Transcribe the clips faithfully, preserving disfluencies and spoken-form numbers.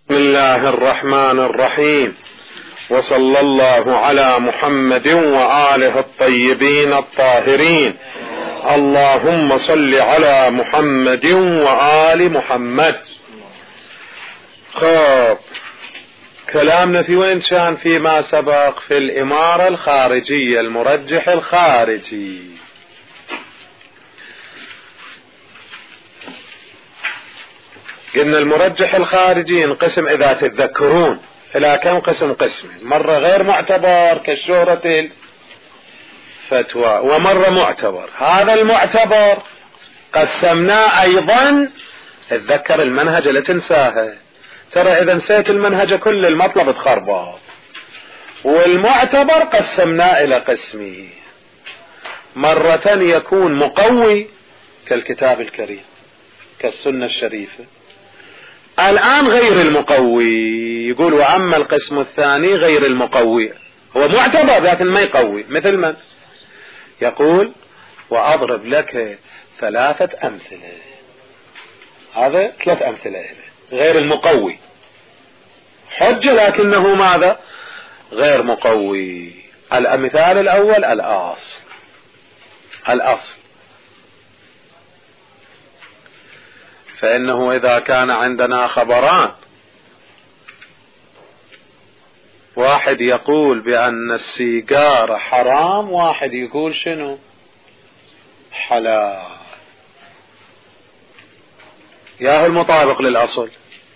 بسم الله الرحمن الرحيم، وصلى الله على محمد وآله الطيبين الطاهرين. اللهم صل على محمد وآل محمد. خب كلامنا في وين كان؟ فيما سبق في الإمارة الخارجية، المرجح الخارجي. قلنا المرجح الخارجي ينقسم إذا تتذكرون إلى كم قسم؟ قسمين: مرة غير معتبر كالشهرة الفتوى، ومرة معتبر. هذا المعتبر قسمناه أيضا، اتذكر المنهج لا تنساها، ترى إذا نسيت المنهج كل المطلب تخربط. والمعتبر قسمناه إلى قسمين: مرة يكون مقوي كالكتاب الكريم كالسنة الشريفة، الآن غير المقوي. يقول وأما القسم الثاني غير المقوي، هو معتبر لكن ما يقوي. مثل من؟ يقول وأضرب لك ثلاثة أمثلة. هذا ثلاث أمثلة غير المقوي، حجة لكنه ماذا؟ غير مقوي. المثال الأول الأصل. الأصل فإنه إذا كان عندنا خبران، واحد يقول بأن السيجارة حرام، واحد يقول شنو؟ حلال، ياهو المطابق للأصل.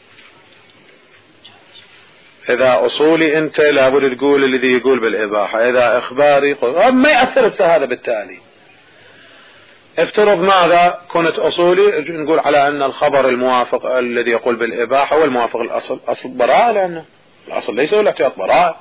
إذا أصولي أنت لابد تقول الذي يقول بالإباحة، إذا إخباري قل ما يأثر هذا. بالتالي افترض ماذا؟ كنت أصولي نقول على أن الخبر الموافق الذي يقول بالإباحة هو الموافق الأصل. أصل براءة، لأنه الأصل ليس هو الاحتياط، براءة.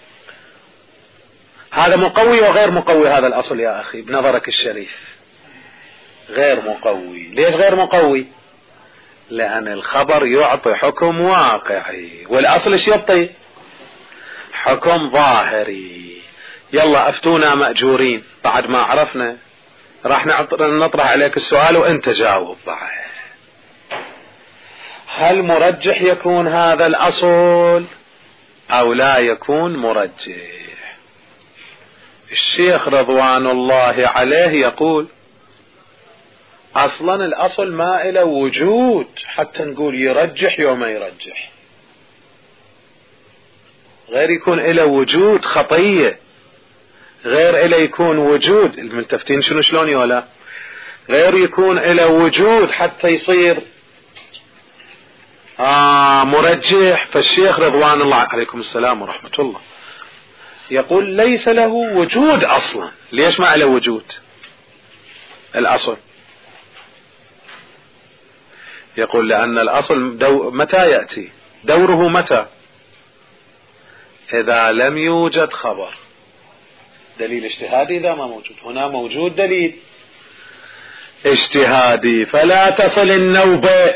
هذا مقوي وغير مقوي هذا الأصل يا أخي بنظرك الشريف. غير مقوي. ليش غير مقوي؟ لأن الخبر يعطي حكم واقعي، والأصل ايش يعطي؟ حكم ظاهري. يلا أفتونا مأجورين. بعد ما عرفنا راح نطرح عليك السؤال وانت جاوب بعد. هل مرجح يكون هذا الأصل أو لا يكون مرجح؟ الشيخ رضوان الله عليه يقول أصلا الأصل ما إلى وجود حتى نقول يرجح يوم يرجح، غير يكون إلى وجود خطية، غير إلى يكون وجود الملتفتين شنو شلون يولا، غير يكون إلى وجود حتى يصير آه مرجح. فالشيخ رضوان الله عليكم السلام ورحمة الله يقول ليس له وجود أصلا. ليش ما له وجود الأصل؟ يقول لأن الأصل دو متى يأتي دوره؟ متى؟ إذا لم يوجد خبر. دليل اجتهادي إذا ما موجود. هنا موجود دليل اجتهادي، فلا تصل النوبة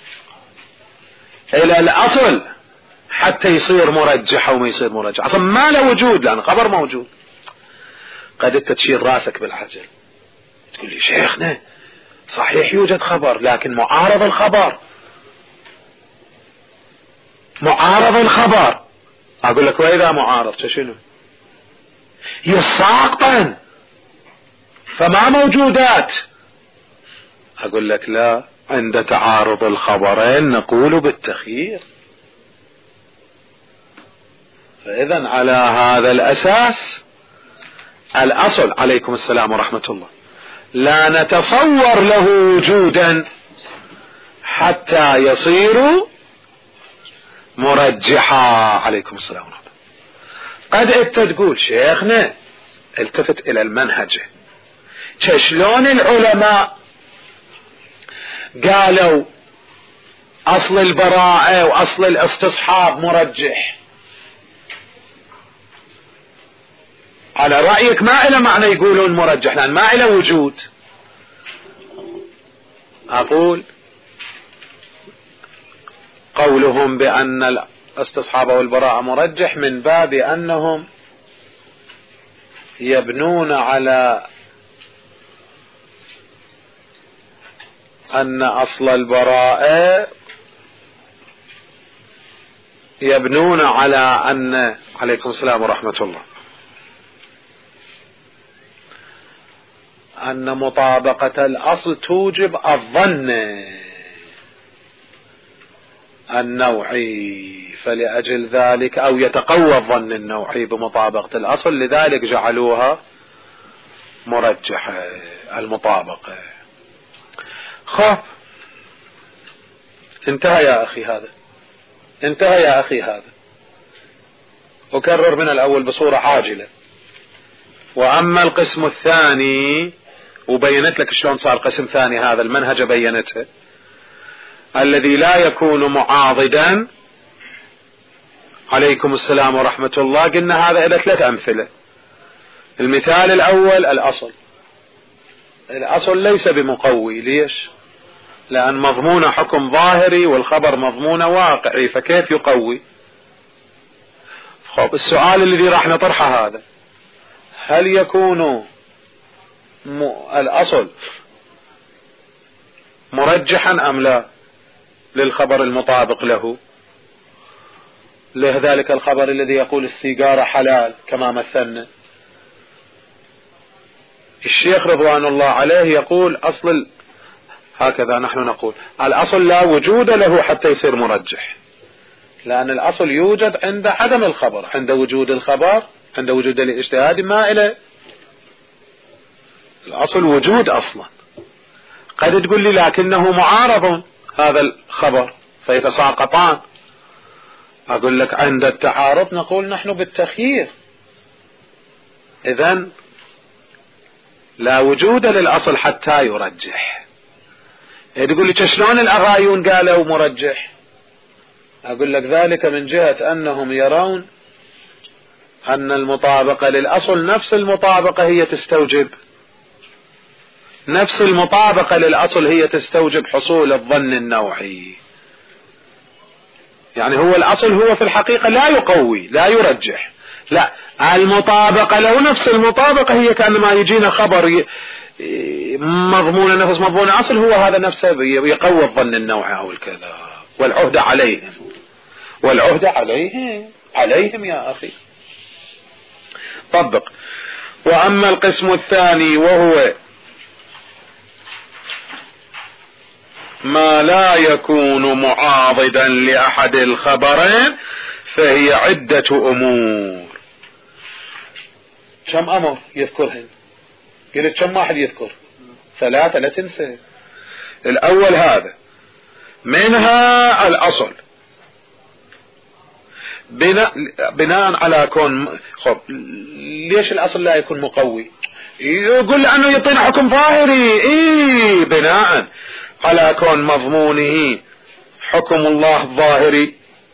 إلى الأصل حتى يصير مرجح أو ما يصير مرجح. أصلا ما له وجود لأن خبر موجود. قد انت تشير راسك بالعجل تقول لي شيخنا صحيح يوجد خبر لكن معارض الخبر، معارض الخبر. أقول لك وإذا معارض شنو؟ يساقطا فما موجودات. أقول لك لا، عند تعارض الخبرين نقول بالتخيير. فإذا على هذا الأساس الأصل عليكم السلام ورحمة الله لا نتصور له وجودا حتى يصير مرجحا. عليكم السلام ورحمة الله. قد انت تقول شيخنا التفت الى المنهج، شلون العلماء قالوا اصل البراءة واصل الاستصحاب مرجح؟ على رأيك ما إلى معنى يقولون مرجح لأن ما إلى وجود. أقول قولهم بأن الاستصحاب والبراءة مرجح من باب أنهم يبنون على أن أصل البراءة يبنون على أن عليكم السلام ورحمة الله أن مطابقة الأصل توجب الظن النوعي، فلأجل ذلك أو يتقوى الظن النوعي بمطابقة الأصل، لذلك جعلوها مرجحة المطابقة. خب انتهى يا أخي هذا، انتهى يا أخي هذا. أكرر من الأول بصورة عاجلة. وأما القسم الثاني، وبينت لك شلون صار قسم ثاني، هذا المنهج بينته، الذي لا يكون معاضدا. عليكم السلام ورحمة الله. قلنا هذا إلى ثلاث أمثلة. المثال الأول الأصل. الأصل ليس بمقوي. ليش؟ لأن مضمون حكم ظاهري والخبر مضمون واقعي، فكيف يقوي؟ خب السؤال الذي راح نطرحه هذا، هل يكون م... الأصل مرجحا أم لا للخبر المطابق له؟ لذلك الخبر الذي يقول السيجارة حلال كما مثلنا، الشيخ رضوان الله عليه يقول أصل، هكذا نحن نقول الأصل لا وجود له حتى يصير مرجح، لأن الأصل يوجد عند عدم الخبر. عند وجود الخبر، عند وجود الاجتهاد ما إليه الأصل وجود أصلا. قد تقول لي لكنه معارض هذا الخبر فيتساقطان. أقول لك عند التعارض نقول نحن بالتخيير، إذن لا وجود للأصل حتى يرجح. تقول لي شلون الأغايون قالوا مرجح؟ أقول لك ذلك من جهة أنهم يرون أن المطابقة للأصل نفس المطابقة هي تستوجب نفس المطابقة للأصل هي تستوجب حصول الظن النوعي. يعني هو الأصل هو في الحقيقة لا يقوي لا يرجح، لا، المطابقة لو نفس المطابقة هي كأنما يجينا خبر مضمون نفس مضمون أصل، هو هذا نفسه يقوي الظن النوعي أو الكذا. والعهدة عليهم، والعهدة عليهم عليهم يا أخي. طبق. وأما القسم الثاني وهو ما لا يكون معاضدا لأحد الخبرين، فهي عدة أمور. كم أمر يذكرهن؟ قلت كم واحد يذكر؟ ثلاثة، لا تنسى. الأول هذا، منها الأصل بناء, بناء على كون. خب ليش الأصل لا يكون مقوي؟ يقول لأنه يعطينا حكم ظاهري. إيه بناء على كون مضمونه حكم الله ظاهري.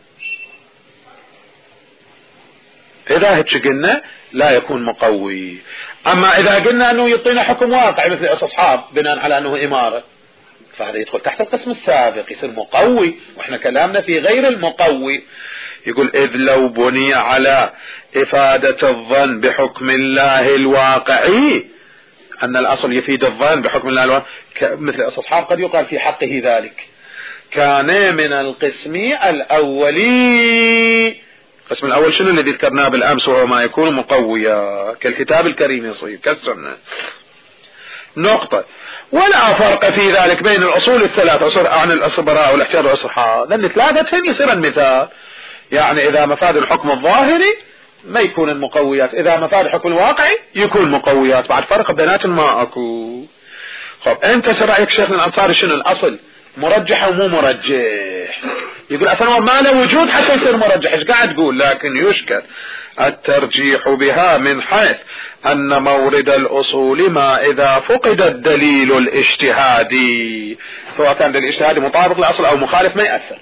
إذا هيك قلنا لا يكون مقوي. أما إذا قلنا أنه يعطينا حكم واقعي مثل الاستصحاب بناء على أنه إمارة، فهذا يدخل تحت القسم السابق، يصير مقوي. وإحنا كلامنا في غير المقوي. يقول إذ لو بني على إفادة الظن بحكم الله الواقعي، أن الأصل يفيد الظن بحكم الله الواقعي مثل الاستصحاب، قد يقال في حقه ذلك، كان من القسم الأولي. القسم الأول شنو الذي ذكرناه بالأمس؟ وهو ما يكون مقويا كالكتاب الكريم يصير كالسنة. نقطة. ولا فرق في ذلك بين الأصول الثلاثة، أصول عن الأصبراء والاحتياط والإصحاء، لأن ثلاثتهم يصير المثال. يعني إذا مفاد الحكم الظاهري ما يكون المقويات، إذا مفاد الحكم الواقعي يكون مقويات. بعد فرق بيناتهم ما أكو. خب أنت شو رأيك شيخنا الأنصاري؟ شنو الأصل مرجح ومو مرجح؟ يقول أصلا ما له وجود حتى يصير مرجح. إيش قاعد تقول؟ لكن يشكل الترجيح بها من حيث أن مورد الأصول ما إذا فقد الدليل الاجتهادي، سواء كان دليل اجتهادي مطابق للأصل أو مخالف ما يأثر.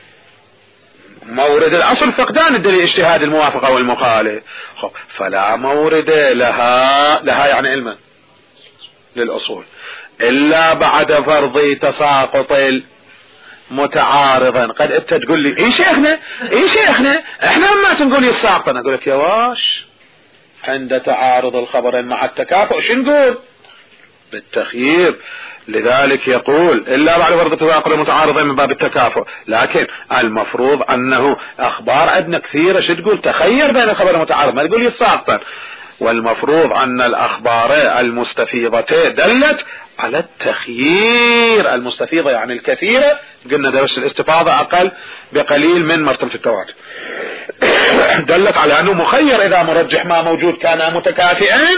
مورد الأصل فقدان الدليل الاجتهادي الموافق أو المخالف، فلا مورد لها لها يعني علما للأصول إلا بعد فرض تساقط متعارضا. قد انت تقول لي اي شيخنا اي شيخنا احنا ما تنقول يساقط. انا اقول لك يا واش عند تعارض الخبرين مع التكافؤ شو نقول؟ بالتخيير. لذلك يقول إلا بعد فرض تفاقل متعارضين من باب التكافؤ، لكن المفروض أنه أخبار عندنا كثيرة شو تقول تخير بين الخبر المتعارض، ما تقول يساقطا، والمفروض أن الأخبار المستفيضتين دلت على التخيير. المستفيضة يعني الكثيرة، قلنا درس الاستفاضة أقل بقليل من مرتبة التواتر. دلت على أنه مخير إذا مرجح ما موجود كانا متكافئين.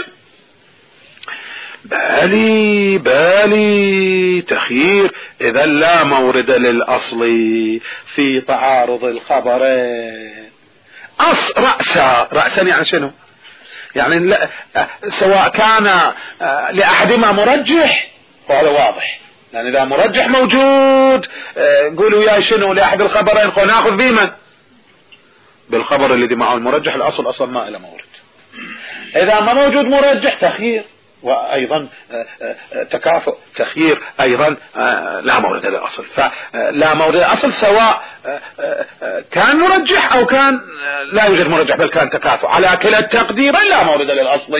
بالي بالي تخيير إذا لا مورد للأصل في تعارض الخبرين. أص رأسا رأسا يعني شنو؟ يعني لا سواء كان لأحدهما مرجح فهذا واضح، لأن إذا مرجح موجود قولوا يا شنو لأحد الخبرين خو ناخذ بمن؟ بالخبر الذي معه المرجح، الأصل أصلا ما إلى مورد. إذا ما موجود مرجح تخيير، وأيضا تكافؤ تخيير أيضا لا مورد للأصل. فلا مورد للأصل سواء كان مرجح أو كان لا يوجد مرجح بل كان تكافؤ، على كلا التقديرين لا مورد للأصل.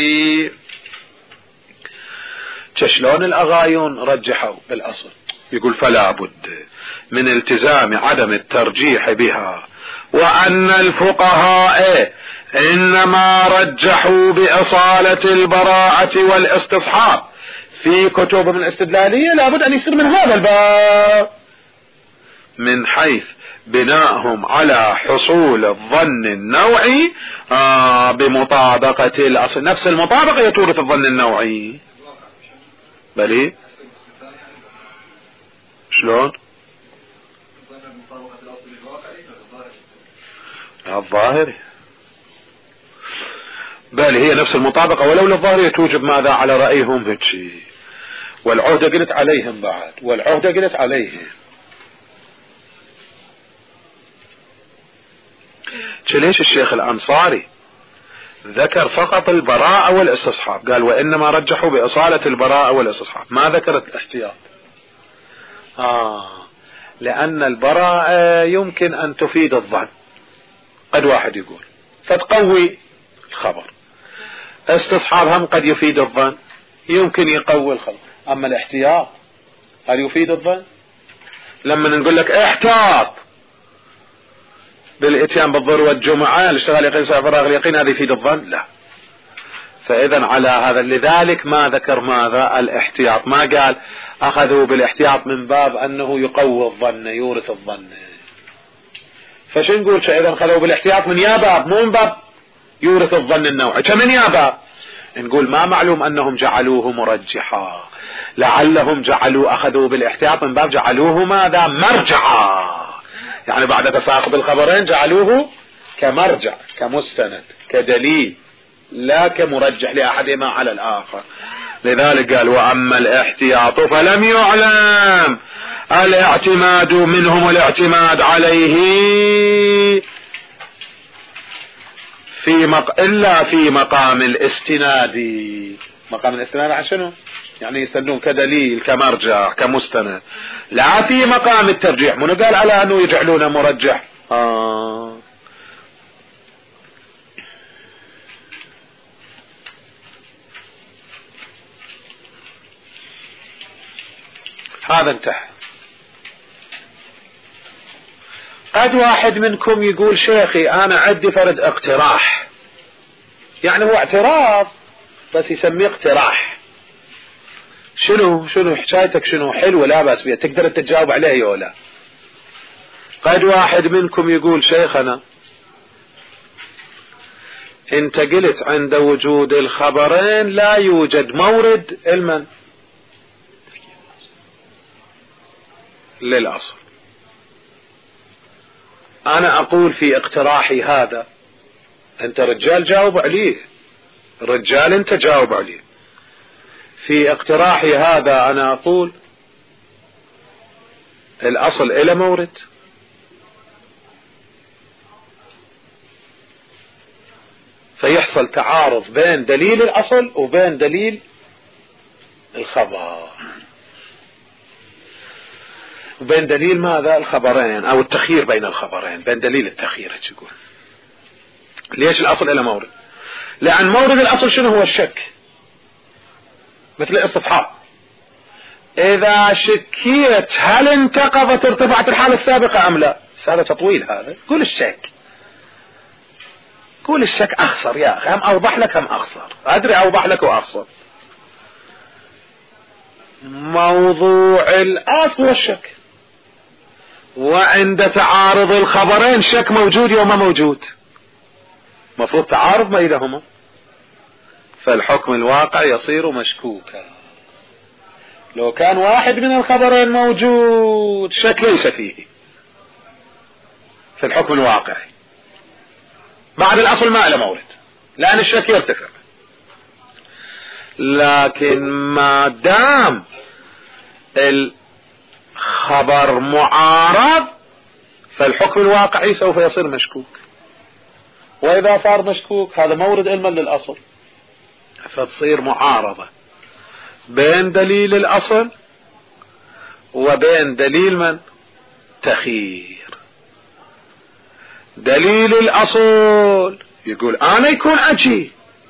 شلون الأغايون رجحوا بالأصل؟ يقول فلا بد من التزام عدم الترجيح بها، وأن الفقهاء إنما رجحوا بأصالة البراءة والاستصحاب في كتبهم الاستدلالية. لابد أن يصير من هذا الباب، من حيث بناءهم على حصول الظن النوعي آه بمطابقة الأصل. نفس المطابقة يتورث الظن النوعي. بلي شلون الظاهري؟ بل هي نفس المطابقة ولو للظاهرية توجب ماذا على رأيهم هيك، والعهدة قلت عليهم بعد، والعهدة قلت عليهم. ليش الشيخ الأنصاري ذكر فقط البراءة والاستصحاب؟ قال وإنما رجحوا بأصالة البراءة والاستصحاب، ما ذكرت الاحتياط. آه لأن البراءة يمكن أن تفيد الظن، قد واحد يقول فتقوي الخبر. استصحاب هم قد يفيد الظن، يمكن يقوي الخبر. أما الاحتياط هل يفيد الظن؟ لما نقول لك احتاط بالاتيان بالظهر والجمعة الاشتغال يقين فراغ اليقين، هذا يفيد الظن؟ لا. فإذا على هذا لذلك ما ذكر ماذا الاحتياط، ما قال أخذوا بالاحتياط من باب أنه يقوي الظن يورث الظن. فش نقول إذا أخذوا بالاحتياط من يا باب، مو من باب يورث الظن النوعي، كمن يا باب نقول ما معلوم أنهم جعلوه مرجحا، لعلهم جعلوا أخذوا بالاحتياط من باب جعلوه ماذا مرجعا، يعني بعد تساقط الخبرين جعلوه كمرجع كمستند كدليل لا كمرجح لأحدهما على الآخر. لذلك قال وأما الاحتياط فلم يعلم الاعتماد منهم والاعتماد عليه في مق... إلا في مقام الاستناد. مقام الاستناد عن شنو؟ يعني يستندون كدليل كمرجع كمستند، لا في مقام الترجيح. من قال على أنه يجعلون مرجح؟ آه. هذا انتهى. قد واحد منكم يقول شيخي أنا عندي فرد اقتراح، يعني هو اعتراض بس يسميه اقتراح. شنو شنو حكايتك؟ شنو حلو لا بأس بها، تقدر تجاوب عليه ولا؟ قد واحد منكم يقول شيخنا انت قلت عند وجود الخبرين لا يوجد مورد المن للأصل. أنا أقول في اقتراحي هذا، أنت رجال جاوب عليه، رجال أنت جاوب عليه. في اقتراحي هذا أنا أقول الأصل إلى مورد، فيحصل تعارض بين دليل الأصل وبين دليل الخبر، وبين دليل ماذا الخبرين أو التخيير بين الخبرين، بين دليل التخيير. تقول ليش الأصل إلى مورد؟ لأن مورد الأصل شنو هو؟ الشك، مثل الاستصحاب إذا شكيت هل انتقضت ارتفعت الحالة السابقة أم لا؟ هذا تطويل، هذا قول الشك، قول الشك أخسر يا أخي، هم أوضح لك هم أخسر، أدري أوضح لك وأخسر. موضوع الأصل والشك، وعند تعارض الخبرين شك موجود وما موجود، مفروض تعارض بينهما، فالحكم الواقع يصير مشكوكا. لو كان واحد من الخبرين موجود شك ليس فيه في الحكم الواقعي، بعد الأصل ما له مورد لأن الشك يرتفع. لكن ما دام الخبر معارض فالحكم الواقعي سوف يصير مشكوك، وإذا صار مشكوك هذا مورد علما للأصل، فتصير معارضة بين دليل الأصل وبين دليل من؟ تخيير. دليل الأصل يقول أنا يكون أجي،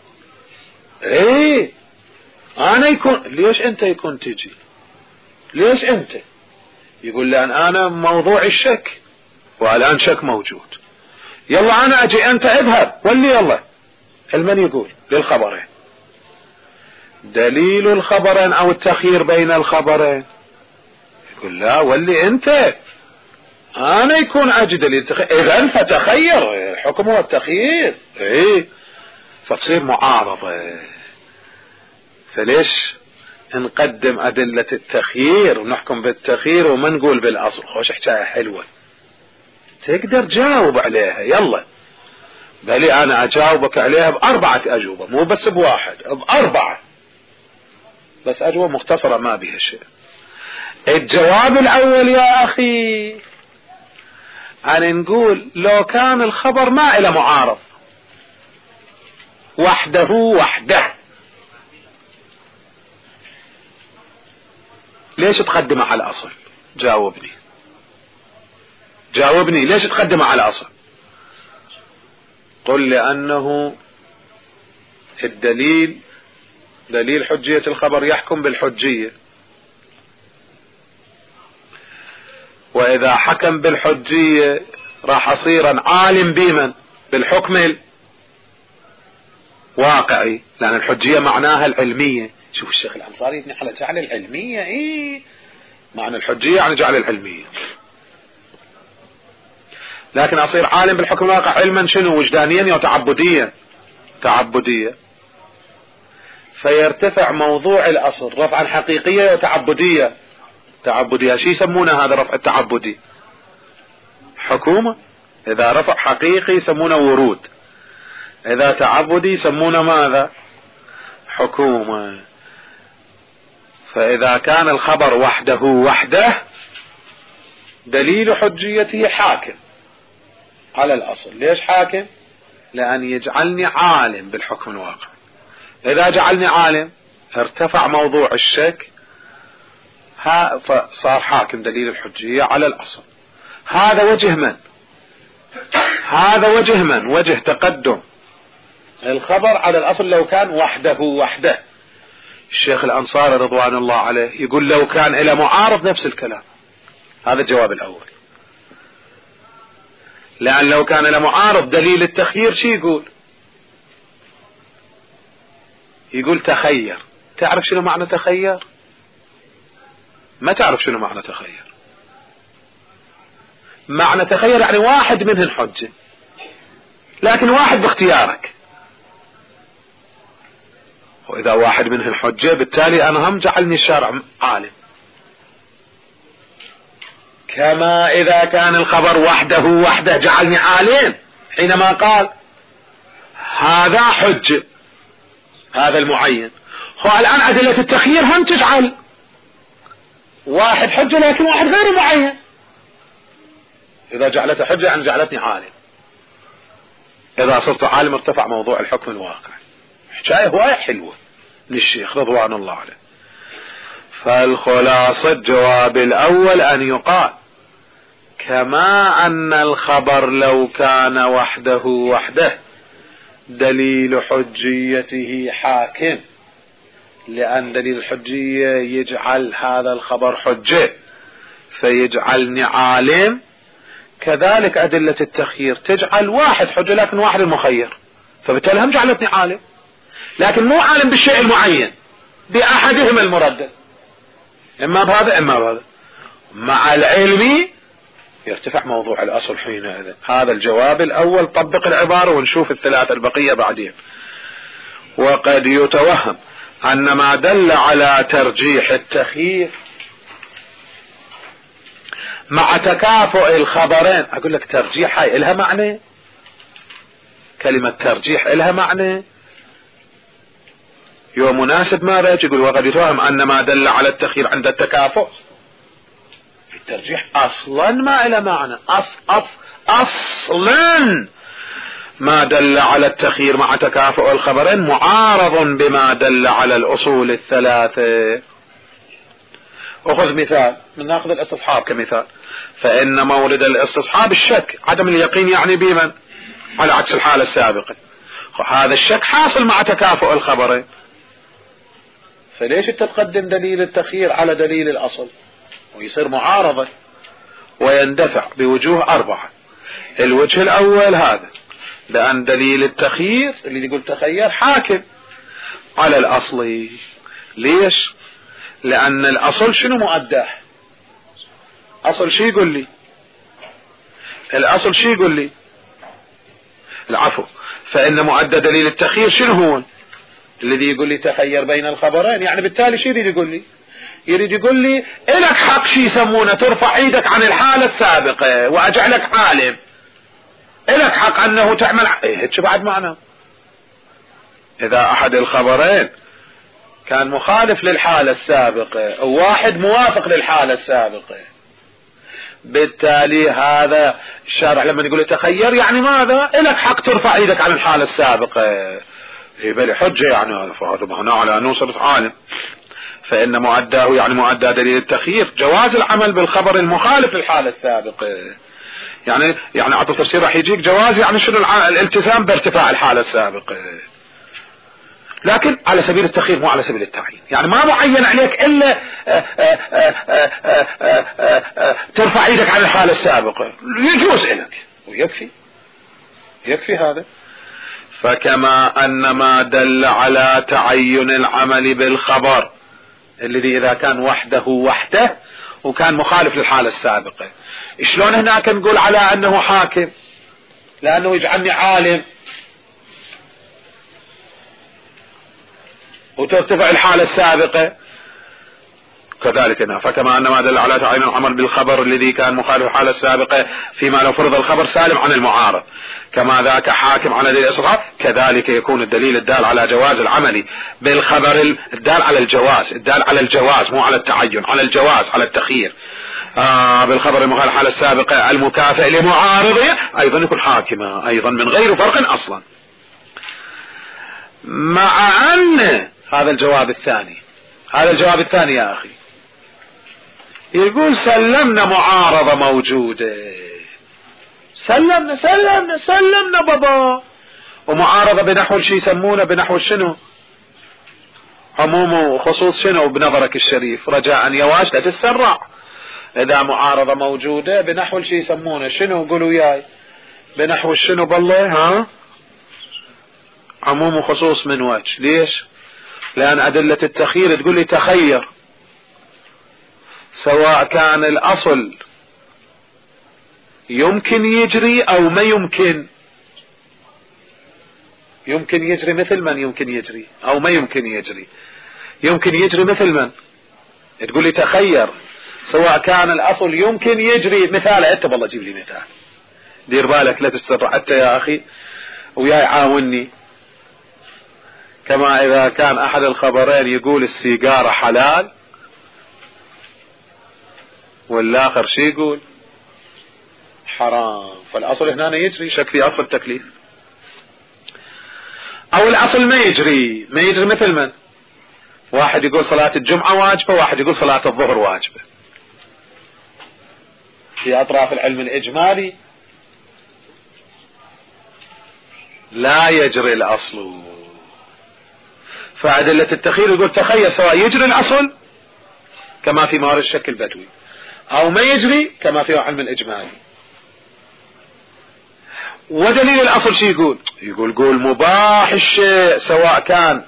ايه أنا يكون، ليش أنت يكون تجي؟ ليش أنت؟ يقول لأن أنا موضوع الشك والآن شك موجود، يلا أنا أجي أنت اذهب ولي يلا. المن يقول للخبرين، دليل الخبرين أو التخيير بين الخبرين يقول لا ولي أنت، أنا يكون أجي دليل تخيير، إذن فتخير، الحكم هو التخيير، إيه فتصير معارضة. فليش نقدم أدلة التخيير ونحكم بالتخيير وما نقول بالأصل؟ خوش حكاية حلوة تقدر جاوب عليها، يلا بلي أنا أجاوبك عليها بأربعة أجوبة، مو بس بواحد، بأربعة، بس أجوبة مختصرة ما بها شيء. الجواب الأول يا أخي أن نقول لو كان الخبر ما إلى معارض وحده وحده ليش تقدمه على الأصل؟ جاوبني جاوبني ليش تقدمه على الأصل؟ قل لأنه الدليل دليل حجية الخبر يحكم بالحجية، وإذا حكم بالحجية راح أصير عالم بمن؟ بالحكم الواقعي، لأن الحجية معناها العلمية. شوف الشيخ الأنصاري يبني على جعل العلمية، إيه معنى الحجية يعني جعل العلمية، لكن أصير عالم بالحكم الواقع علما شنو؟ وجدانيا وتعبديا، تعبدية، فيرتفع موضوع الأصل رفعا حقيقية وتعبدية. تعبدية شي يسمونه هذا رفع التعبدي؟ حكومة. إذا رفع حقيقي يسمونه ورود، إذا تعبدي يسمونه ماذا؟ حكومة. فإذا كان الخبر وحده وحده دليل حجيته حاكم على الأصل. ليش حاكم؟ لأن يجعلني عالم بالحكم الواقع. إذا جعلني عالم ارتفع موضوع الشك، فصار حاكم دليل الحجية على الأصل. هذا وجه من؟ هذا وجه من؟ وجه تقدم الخبر على الأصل لو كان وحده وحده. الشيخ الأنصاري رضوان الله عليه يقول لو كان إلى معارض نفس الكلام. هذا الجواب الأول، لأن لو كان إلى معارض دليل التخيير شي يقول؟ يقول تخير. تعرف شنو معنى تخير؟ ما تعرف شنو معنى تخير. معنى تخير يعني واحد منهن حجة، لكن واحد باختيارك، وإذا واحد منهن حجة بالتالي أنا هم جعلني الشارع عالم. كما إذا كان الخبر وحده وحده جعلني عالم حينما قال هذا حجة، هذا المعين. هو الآن أدلة التخيير هم تجعل واحد حجة لكن واحد غير معين. إذا جعلت حجة يعني جعلتني عالم. إذا صرت عالم ارتفع موضوع الحكم الواقع. حكاية هواية حلوة من الشيخ رضوان الله عليه. فالخلاصة الجواب الأول أن يقال كما أن الخبر لو كان وحده وحده دليل حجيته حاكم لأن دليل الحجية يجعل هذا الخبر حجة فيجعلني عالم. كذلك أدلة التخيير تجعل واحد حجة لكن واحد المخير، فبالتالي هم جعلتني عالم، لكن مو عالم بالشيء المعين بأحدهما المردد، إما بهذا إما بهذا. مع العلم يرتفع موضوع الأصل حينئذ. هذا الجواب الأول. طبق العبارة ونشوف الثلاثة البقية بعدين. وقد يتوهم أن ما دل على ترجيح التخيير مع تكافؤ الخبرين. أقول لك ترجيح هاي إلها معنى، كلمة ترجيح إلها معنى، يوم مناسب ما رأيك يقول وقد يتوهم أن ما دل على التخيير عند التكافؤ. الترجيح أصلا ما إلها معنى، أص أص أصلا ما دل على التخيير مع تكافؤ الخبرين معارض بما دل على الأصول الثلاثة. أخذ مثال، من ناخذ الاستصحاب كمثال. فإن مورد الاستصحاب الشك، عدم اليقين يعني بمن؟ على عكس الحالة السابقة. هذا الشك حاصل مع تكافؤ الخبرين، فليش تتقدم دليل التخيير على دليل الأصل ويصير معارضة ويندفع بوجوه أربعة. الوجه الأول هذا، لأن دليل التخيير اللي يقول تخير حاكم على الأصل. ليش؟ لأن الأصل شنو مؤداه؟ أصل شي يقول لي، الأصل شي يقول لي، العفو، فإن مؤدى دليل التخيير شنو هو؟ الذي يقول لي تخير بين الخبرين. يعني بالتالي شي يريد يقول لي؟ يريد يقول لي إلك حق شي يسمونه ترفع ايدك عن الحالة السابقة وأجعلك عالم، إلك حق أنه تعمل إيه هيك بعد معنى. إذا أحد الخبرين كان مخالف للحالة السابقة وواحد موافق للحالة السابقة، بالتالي هذا الشارع لما يقول تخير يعني ماذا؟ إلك حق ترفع ايدك عن الحالة السابقة. إيه بلي حجة يعني، فهذا معناه على أنه صرت عالم. فإن مؤداه يعني مؤدى دليل التخيير جواز العمل بالخبر المخالف للحالة السابقة. يعني يعني عطوا تفسير راح يجيك جواز يعني شنو الالتزام بارتفاع الحالة السابقة، لكن على سبيل التخيير مو على سبيل التعيين. يعني ما معين عليك إلا آآ آآ آآ آآ ترفع ايدك عن الحالة السابقة، يجوز لك ويكفي، يكفي هذا. فكما أن ما دل على تعين العمل بالخبر الذي إذا كان وحده وحده وكان مخالف للحالة السابقة، شلون هناك نقول على أنه حاكم؟ لأنه يجعلني عالم وترتفع الحالة السابقة. كذلك هنا فكما أن ما دل على تعين العمل بالخبر الذي كان مخالف الحالة السابقة فيما لو فرض الخبر سالم عن المعارض كما ذاك حاكم على دليل الإصرار، كذلك يكون الدليل الدال على جواز العمل بالخبر الدال على الجواز، الدال على الجواز مو على التعين، على الجواز على التخيير آه بالخبر المخالف الحالة السابقة المكافئ لمعارضه أيضا يكون حاكما أيضا من غير فرق أصلا. مع أن هذا الجواب الثاني، هذا الجواب الثاني يا أخي يقول سلمنا معارضة موجودة، سلمنا سلمنا سلمنا بابا، ومعارضة بنحو شيء يسمونه بنحو شنو؟ عموم وخصوص شنو بنظرك الشريف؟ رجاء يواش لا تتسرع. إذا معارضة موجودة بنحو شيء يسمونه شنو؟ قولوا وياي بنحو شنو بالله؟ ها عموم وخصوص من وجه. ليش؟ لأن أدلة التخيير تقول لي تخير سواء كان الأصل يمكن يجري أو ما يمكن، يمكن يجري مثل من يمكن يجري أو ما يمكن يجري، يمكن يجري مثل من؟ تقول لي تخير سواء كان الأصل يمكن يجري. مثال أنت بالله جيب لي مثال، دير بالك لا تسرع حتى يا أخي وياي عاوني. كما إذا كان أحد الخبرين يقول السيجارة حلال والآخر شي يقول حرام، فالأصل هنا يجري، شك في أصل تكليف. أو الأصل ما يجري، ما يجري مثل من؟ واحد يقول صلاة الجمعة واجبة، واحد يقول صلاة الظهر واجبة. في أطراف العلم الإجمالي لا يجري الأصل، فأدلة التخيير يقول تخير سواء يجري الأصل كما في موارد الشك البدوي أو ما يجري كما في علم الإجمالي. ودليل الأصل شي يقول يقول قول مباح الشيء سواء كان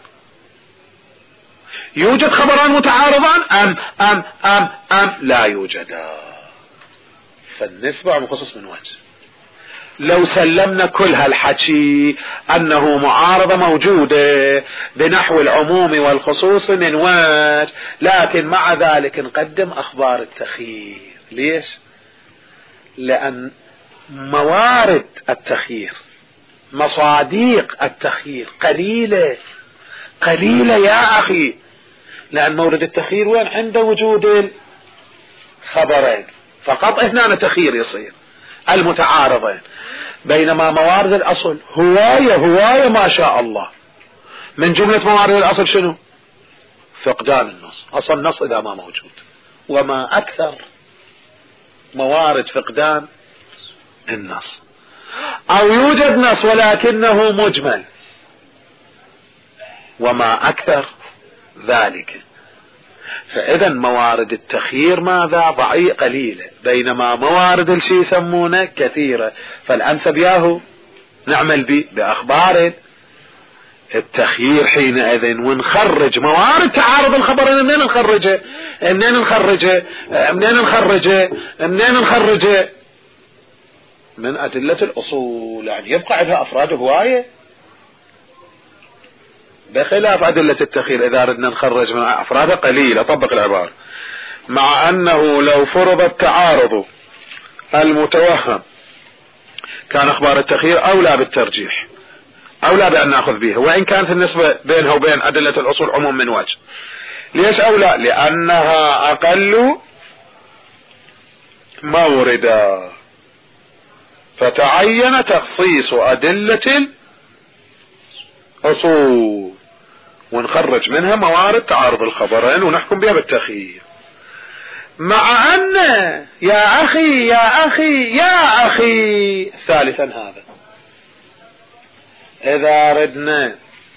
يوجد خبران متعارضان أم أم أم أم لا يوجدا. فالنسبة مخصص من وجه. لو سلمنا كل هالحكي أنه معارضة موجودة بنحو العموم والخصوص من وجه، لكن مع ذلك نقدم أخبار التخيير. ليش؟ لأن موارد التخيير مصاديق التخيير قليلة قليلة يا أخي. لأن مورد التخيير وين؟ عند وجود الخبرين فقط اثنان تخيير يصير المتعارضين. بينما موارد الأصل هواية هواية ما شاء الله. من جملة موارد الأصل شنو؟ فقدان النص. أصل النص إذا ما موجود، وما أكثر موارد فقدان النص. أو يوجد نص ولكنه مجمل، وما أكثر ذلك. فإذا موارد التخيير ماذا؟ ضعيفة قليلة، بينما موارد الشيء يسمونه كثيرة. فالأنسب ياهو نعمل به بأخبار التخيير حينئذ، ونخرج موارد تعارض الخبرين. منين نخرجه؟ منين نخرجه؟ منين نخرجه؟ منين نخرجه؟ من أدلة الأصول. يعني يبقى عندها أفراد هواية بخلاف أدلة التخيير. إذا ردنا نخرج من أفرادها قليل. أطبق العبارة. مع أنه لو فرض التعارض المتوهم كان أخبار التخيير أولى بالترجيح، أولى بأن نأخذ بها، وإن كانت النسبة بينها وبين أدلة الأصول عموم من وجه. ليش أولى؟ لأنها أقل موردا، فتعين تخصيص أدلة الأصول ونخرج منها موارد تعارض الخبرين ونحكم بها بالتخيير. مع أن يا أخي يا أخي يا أخي ثالثا هذا إذا ردنا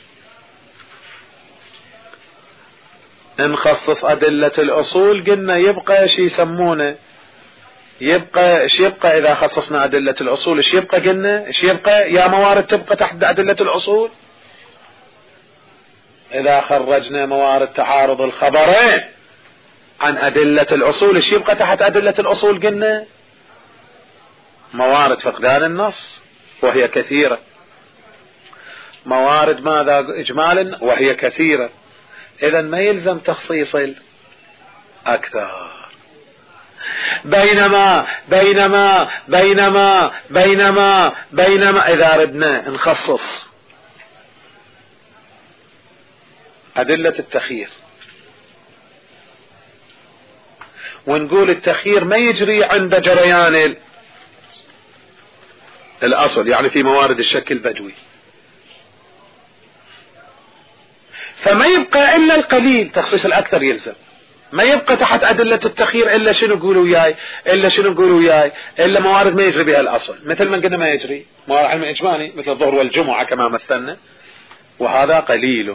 نخصص أدلة الأصول قلنا يبقى شي يسمونه يبقى ايش يبقى إذا خصصنا أدلة الأصول؟ ايش يبقى؟ قلنا ايش يبقى يا موارد تبقى تحت أدلة الأصول؟ إذا خرجنا موارد تعارض الخبرين عن أدلة الأصول ايش يبقى تحت أدلة الأصول؟ قلنا موارد فقدان النص وهي كثيرة، موارد ماذا؟ إجمالا وهي كثيرة. إذا ما يلزم تخصيص الأكثر. بينما بينما بينما بينما بينما إذا ردنا نخصص أدلة التخيير ونقول التخيير ما يجري عند جريان الأصل، يعني في موارد الشك البدوي، فما يبقى إلا القليل. تخصيص الأكثر يلزم. ما يبقى تحت أدلة التخيير إلا شنو نقولوا وياي إلا شنو نقولوا وياي إلا موارد ما يجري بها الأصل، مثل ما قلنا ما يجري موارد علم إجمالي مثل الظهر والجمعة كما مثلنا، وهذا قليل.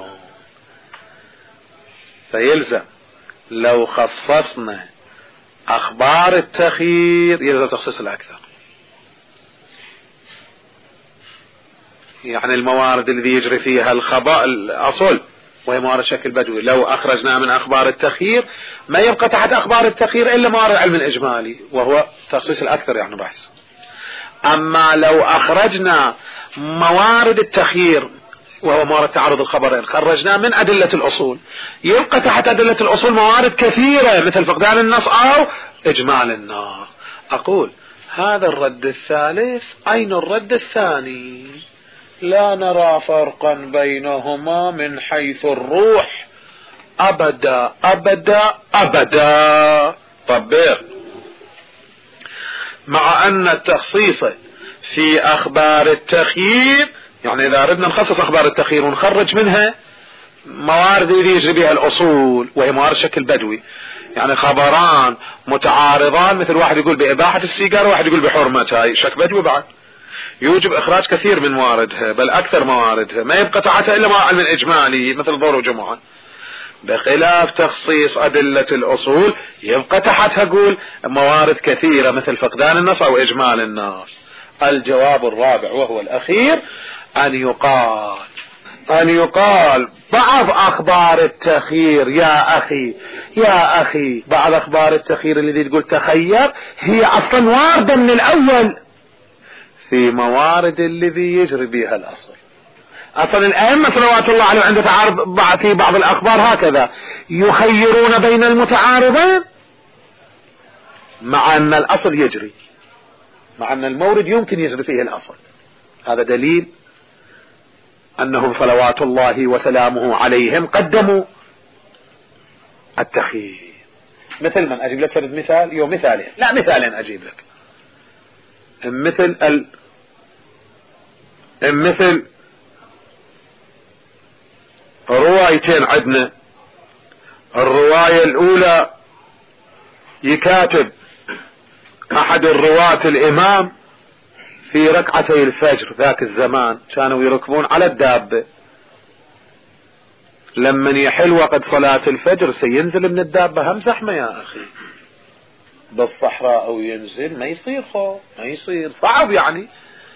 فيلزم لو خصصنا أخبار التخيير يلزم تخصيص الأكثر. يعني الموارد اللي يجري فيها الخباء الأصل وهي موارد شكل بدوي، لو أخرجنا من أخبار التخيير ما يبقى تحت أخبار التخيير إلا موارد علم الإجمالي وهو تخصيص الأكثر يعني بحث. أما لو أخرجنا موارد التخيير وهو موارد تعارض الخبرين خرجنا من أدلة الأصول، يبقى تحت أدلة الأصول موارد كثيرة مثل فقدان النص أو إجمال النص. أقول هذا الرد الثالث أين الرد الثاني؟ لا نرى فرقا بينهما من حيث الروح أبدا أبدا أبدا. طبير مع أن التخصيص في أخبار التخيير، يعني إذا أردنا نخصص أخبار التخيير ونخرج منها موارد يجري بها الأصول وهي موارد شكل بدوي، يعني خبران متعارضان مثل واحد يقول بإباحة السيجار وواحد يقول بحرمتها، شك بدوي بعد. يوجب إخراج كثير من مواردها بل أكثر مواردها، ما يبقى تحتها إلا ما علم إجمالي مثل ظهر وجمعة، بخلاف تخصيص أدلة الأصول يبقى تحتها قول موارد كثيرة مثل فقدان النص أو إجمال النص. الجواب الرابع وهو الأخير أن يقال أن يقال بعض أخبار التخيير يا أخي يا أخي بعض أخبار التخيير اللي تقول تخير هي أصلا واردة من الأول في موارد الذي يجري بها الأصل. أصلا الأئمة صلوات الله عليهم عند تعارض في بعض الأخبار هكذا يخيرون بين المتعارضين مع أن الأصل يجري، مع أن المورد يمكن يجري فيه الأصل. هذا دليل أنهم صلوات الله وسلامه عليهم قدموا التخيير. مثل من أجيب لك فرد مثال يوم مثالين لا مثالين أجيب لك مثل ال مثل روايتين عندنا. الرواية الأولى يكاتب أحد الرواة الإمام في ركعتي الفجر ذاك الزمان كانوا يركبون على الدابة، لمن يحل وقت صلاة الفجر سينزل من الدابة هم زحمة يا أخي بالصحراء أو ينزل ما يصير خوف ما يصير صعب يعني.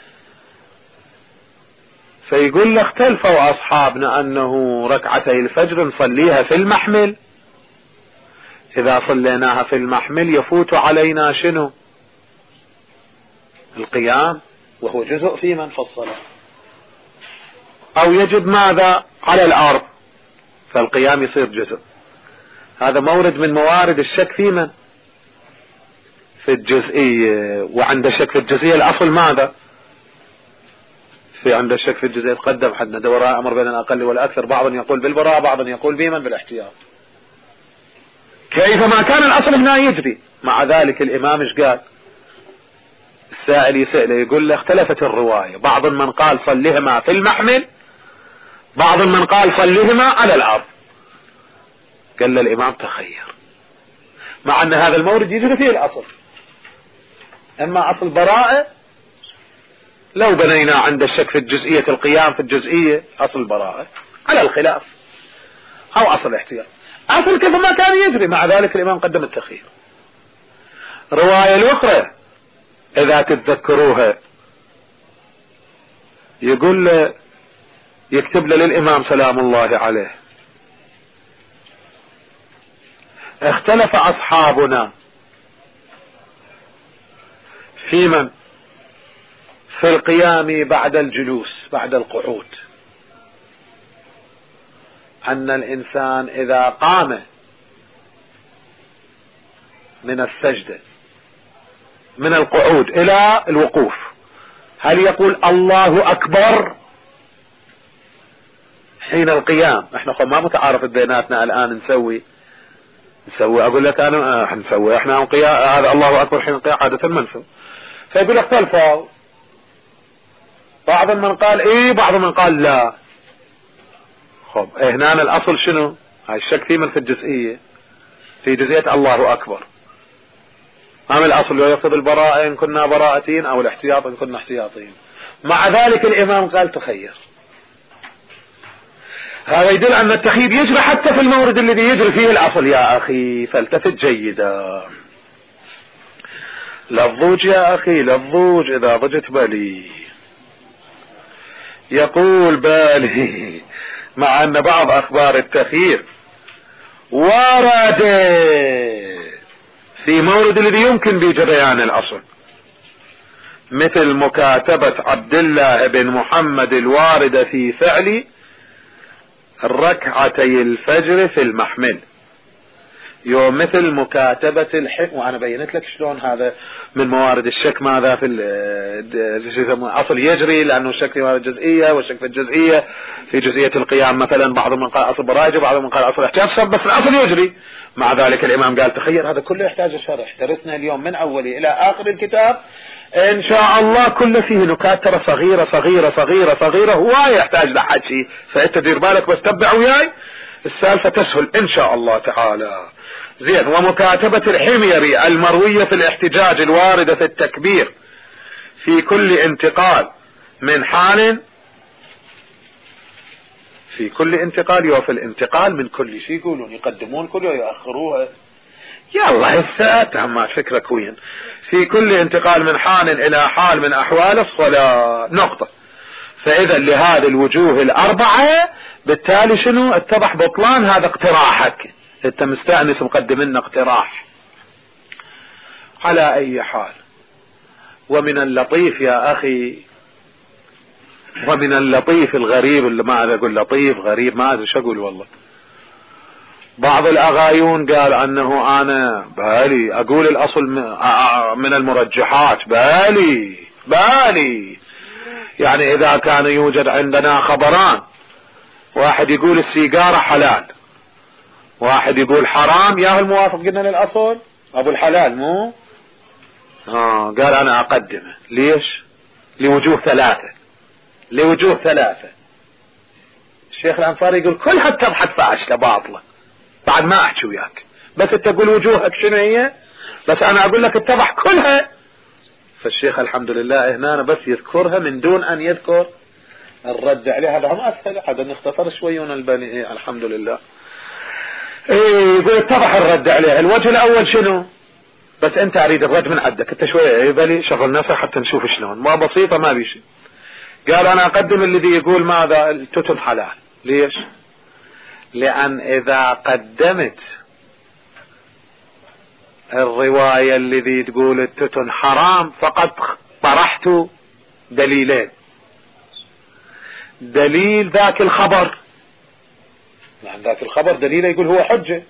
فيقول له اختلفوا أصحابنا أنه ركعتي الفجر نصليها في المحمل، إذا صليناها في المحمل يفوت علينا شنو القيام وهو جزء في من في الصلاة، أو يجب ماذا على الأرض فالقيام يصير جزء. هذا مورد من موارد الشك في من في الجزئية، وعند الشك في الجزئية الأصل ماذا في عند الشك في الجزئية تقدم حدنا دوراء أمر بين الأقل والأكثر، بعض يقول بالبراءة بعض يقول بمن بالاحتياط، كيفما كان الأصل هنا يجري. مع ذلك الإمام ايش قال؟ السائل يسأله يقول له اختلفت الرواية، بعض من قال صليهما في المحمل بعض من قال صليهما على الأرض. قال له الإمام تخير، مع أن هذا المورد يجري فيه الأصل، أما أصل براءة لو بنينا عند الشك في الجزئية القيام في الجزئية أصل براءة على الخلاف أو أصل احتياط، أصل كيف ما كان يجري. مع ذلك الإمام قدم التخير. رواية الأخرى إذا تتذكروها يقول له يكتب له للإمام سلام الله عليه اختلف أصحابنا في من في القيام بعد الجلوس بعد القعود، أن الإنسان إذا قام من السجدة من القعود إلى الوقوف هل يقول الله أكبر حين القيام؟ احنا خو ما متعارف بيناتنا الآن نسوي نسوي أقول لك أنا نسوي احنا هذا الله أكبر حين القيام عادة ما نسوي. فيقول اختلفوا، بعض من قال ايه بعض من قال لا. خب هنا الأصل شنو؟ هاي الشك في من في الجزئية في جزئية الله أكبر، أم الأصل يقتضي البراءة إن كنا براءتين أو الاحتياط إن كنا احتياطين. مع ذلك الإمام قال تخير. هذا يدل أن التخيير يجري حتى في المورد الذي يجري فيه الأصل يا أخي، فالتفت جيدا. للضوج يا أخي للضوج إذا ضجت بالي. يقول بالي مع أن بعض أخبار التخيير ورد في مورد الذي يمكن بجريان الأصل، مثل مكاتبة عبد الله بن محمد الواردة في فعل ركعتي الفجر في المحمل، يوم مثل مكاتبة الحكم. وأنا بينت لك شلون هذا من موارد الشك ماذا في الأصل يجري، لأنه الشك في موارد الجزئية والشك في الجزئية في جزئية القيام مثلا بعض من قال أصل براجة بعض من قال أصل احتياط، بس الأصل يجري. مع ذلك الإمام قال تخير. هذا كله يحتاج شرح، درسنا اليوم من أوله إلى آخر الكتاب إن شاء الله كله فيه نكات ترى صغيرة صغيرة صغيرة صغيرة هو يحتاج لحكي، فأنت دير بالك بس تبع وياي السالفة تسهل إن شاء الله تعالى. زين. ومكاتبة الحميري المروية في الاحتجاج الواردة في التكبير في كل انتقال من حال في كل انتقال وفي الانتقال من كل شيء يقولون يقدمون كل ويؤخروها. يلا هسه تم فكرك وين. في كل انتقال من حال الى حال من احوال الصلاة نقطة. فاذا لهذه الوجوه الاربعة بالتالي شنو اتضح بطلان هذا اقتراحك. انت مستأنس مقدم لنا اقتراح. على اي حال، ومن اللطيف يا اخي، ومن اللطيف الغريب اللي ما أدري اقول لطيف غريب ما ادري شو اقول والله. بعض الاغايون قال انه انا بالي اقول الاصل من المرجحات، بالي بالي يعني اذا كان يوجد عندنا خبران، واحد يقول السيجارة حلال، واحد يقول حرام، يا الموافق قلنا للاصل ابو الحلال مو اه قال انا اقدمه. ليش؟ لوجوه ثلاثة، لوجوه ثلاثة. الشيخ الانصاري يقول كلها تبحث فاشلة باطلة، بعد ما احكي وياك، بس انت تقول وجوهك شنو هي، بس انا اقول لك اتضح كلها. فالشيخ الحمد لله هنا أنا بس يذكرها من دون ان يذكر الرد عليها. هذا هم اسهل، هذا نختصر شوي ونلبني. إيه الحمد لله. ايه يقول اتضح الرد عليها. الوجه الاول شنو؟ بس انت اريد الرد من عندك انت شوية. ايه بالي شغل نفسك حتى نشوف شلون، ما بسيطة ما بيشي. قال انا اقدم الذي يقول ماذا التتن حلال. ليش؟ لان اذا قدمت الرواية الذي تقول التتن حرام فقد طرحت دليلين. دليل ذاك الخبر، لان ذاك الخبر دليل يقول هو حجة،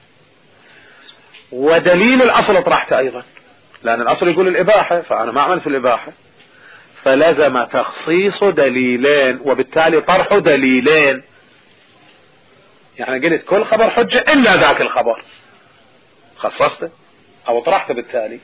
ودليل الاصل طرحته ايضا، لان الاصل يقول الاباحة فانا ما اعمل في الاباحة، فلزم تخصيص دليلين وبالتالي طرح دليلين. يعني قلت كل خبر حجة الا ذاك الخبر، خصصته او طرحته بالتالي.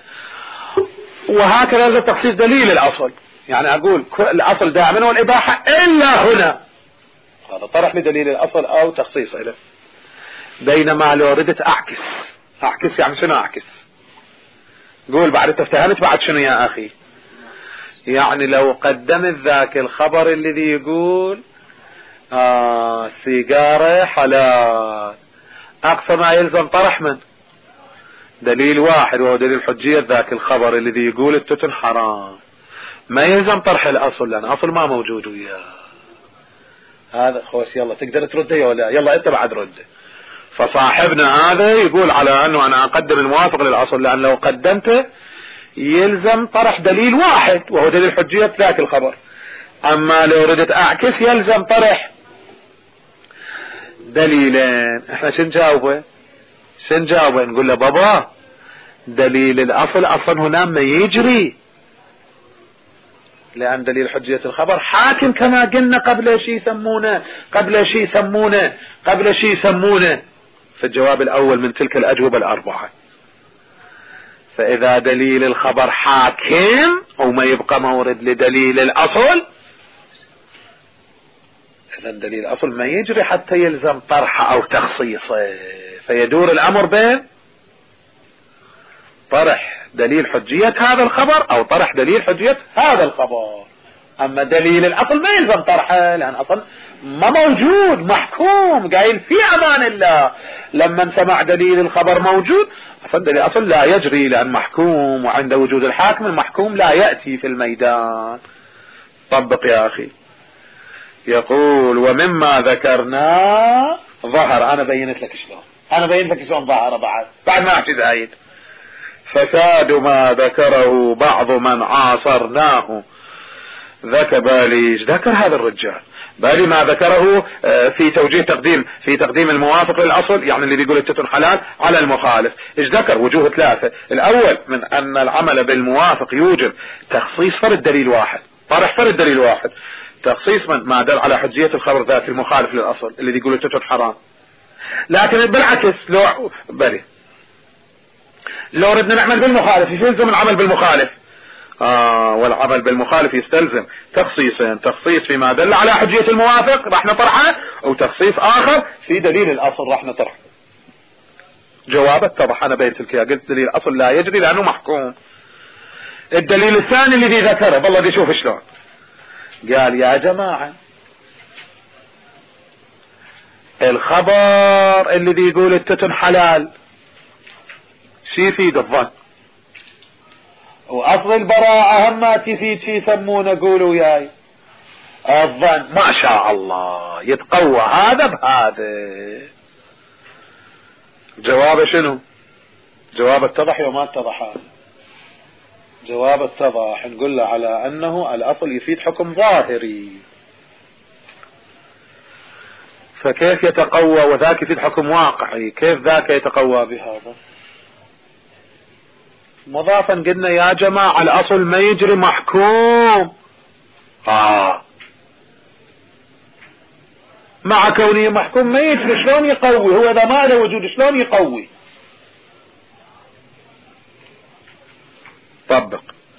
وهكذا لازم تخصيص دليل الاصل، يعني اقول الاصل دائما والاباحة الا هنا، هذا طرح لدليل الاصل او تخصيص له. بينما لو ردت اعكس، اعكس يعني شنو اعكس؟ قول بعد افتهمت بعد شنو يا اخي؟ يعني لو قدمت ذاك الخبر الذي يقول آه سيجارة حلال، اقصى ما يلزم طرح من دليل واحد وهو دليل حجية ذاك الخبر الذي يقول التتن حرام، ما يلزم طرح الاصل لان اصل ما موجود وياه. هذا خوش. يلا تقدر ترده ولا يلا انت بعد رده. فصاحبنا هذا يقول على انه انا اقدم الموافق للاصل، لان لو قدمته يلزم طرح دليل واحد وهو دليل حجية ذاك الخبر، اما لو ردت اعكس يلزم طرح دليلين. احنا شن جاوبه شن جاوبه نقول له بابا دليل الاصل اصلا هنا ما يجري، لان دليل حجية الخبر حاكم كما قلنا قبل شيء يسمونه قبل شيء يسمونه قبل شيء يسمونه في الجواب الاول من تلك الاجوبة الاربعة. فاذا دليل الخبر حاكم وما يبقى مورد لدليل الاصل، اذا دليل الاصل ما يجري حتى يلزم طرحه او تخصيصه. فيدور الامر بين طرح دليل حجية هذا الخبر او طرح دليل حجية هذا الخبر. اما دليل الاصل ما يلزم طرحه لان اصلا ما موجود، محكوم قايل في امان الله. لما سمع دليل الخبر موجود اصلا دليل الاصل لا يجري لان محكوم، وعند وجود الحاكم المحكوم لا يأتي في الميدان. طبق يا اخي. يقول ومما ذكرنا ظهر. انا بينت لك شلون، انا بينت لك شلون ظهر بعد بعد ما احكي زايد. فساد ما ذكره بعض من عاصرناه. ذاك بالي ذكر هذا الرجال بالي ما ذكره في توجيه تقديم في تقديم الموافق للاصل، يعني اللي بيقول التتن حلال على المخالف. ايش ذكر؟ وجوه ثلاثة. الاول من ان العمل بالموافق يوجب تخصيص فرد دليل واحد، طرح فرد دليل واحد، تخصيص من ما دل على حجية الخبر ذاك المخالف للاصل اللي يقول التتن حرام. لكن بالعكس لو بالي لو ردنا نعمل بالمخالف يلزم العمل بالمخالف. آه والعمل بالمخالف يستلزم تخصيصين، تخصيص فيما دل على حجية الموافق راح نطرحه، وتخصيص آخر في دليل الأصل راح نطرحه. جوابك طبعا أنا بيت الكيا قلت دليل الأصل لا يجري لأنه محكوم. الدليل الثاني الذي ذكره بالله دي شوف شلون قال يا جماعة الخبر الذي يقول التتن حلال شي يفيد الظن، واصل البراءة هم ما تفيد شي يسمونه قولوا وياي الظن. ما شاء الله يتقوى هذا بهذا. جواب شنو؟ جواب اتضح وما اتضح. هذا جواب اتضح، نقول له على انه الاصل يفيد حكم ظاهري، فكيف يتقوى وذاك يفيد حكم واقعي؟ كيف ذاك يتقوى بهذا؟ مضافا قلنا يا جماعة الاصل ما يجري محكوم آه. مع كونه محكوم ما يجري شلون يقوي؟ هو اذا ما له وجود شلون يقوي؟ طبق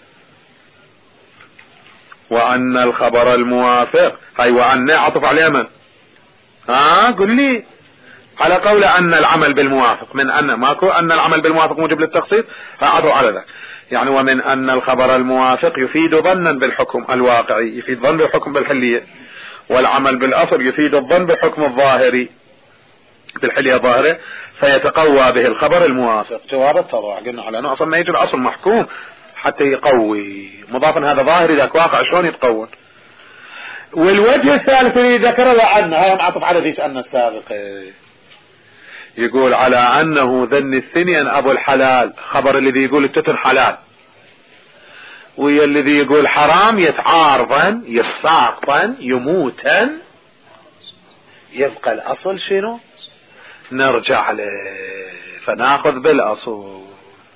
وأن الخبر الموافق هاي وأن عطف على من؟ ها قل لي على قول أن العمل بالموافق، من أن ماكو أن العمل بالموافق موجب للتخصيص عطف على ذلك، يعني ومن أن الخبر الموافق يفيد ظنا بالحكم الواقعي، يفيد ظن بالحكم بالحلية، والعمل بالأصل يفيد الظن بالحكم الظاهري بالحلية الظاهرة، فيتقوى به الخبر الموافق. جواب اتضح، قلنا على أنه أصلا ما يجي الأصل محكوم حتى يقوي، مضافا هذا ظاهري ذاك واقع شلون يتقوى. والوجه الثالث اللي ذكره وعنه هاي معطف على ذيش أن السابقة، يقول على أنه ذن الثنين أبو الحلال، خبر الذي يقول التتن حلال ويا الذي يقول حرام يتعارضا يساقطا يموتا، يبقى الأصل شنو؟ نرجع له فناخذ بالأصل.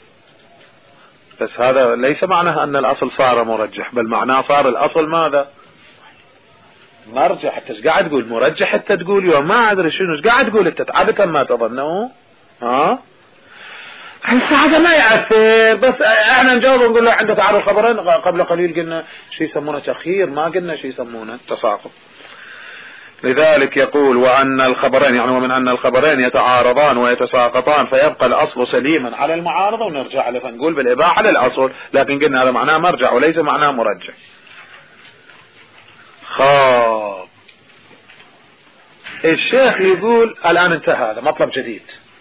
بس هذا ليس معناه أن الأصل صار مرجح، بل معناه صار الأصل ماذا؟ مرجح. حتى ايش قاعد تقول مرجح؟ حتى تقول يوم ما أدري شنو ايش قاعد تقول انت عادة ما تظنه ها هسه هذا ما يأثر، بس احنا نجاوب ونقول له عنده تعارض خبرين. قبل قليل قلنا شي يسمونه تأخير، ما قلنا شي يسمونه تساقط. لذلك يقول وأن الخبرين، يعني ومن أن الخبرين يتعارضان ويتساقطان فيبقى الأصل سليما على المعارضة، ونرجع له فنقول بالإباحة للأصل، لكن قلنا هذا معناه مرجع وليس معناه مرجح. خاب الشيخ يقول الآن انتهى هذا مطلب جديد.